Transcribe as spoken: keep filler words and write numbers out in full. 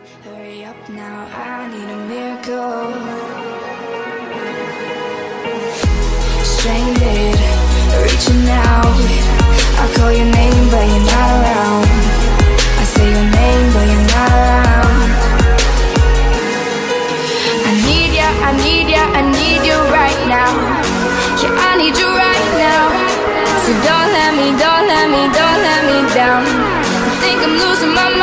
Hurry up now, I need a miracle. Stranded, reaching out. I call your name but you're not around. I say your name but you're not around. I need ya, I need ya, I need you right now. Yeah, I need you right now. So don't let me, don't let me, don't let me down. I think I'm losing my mind.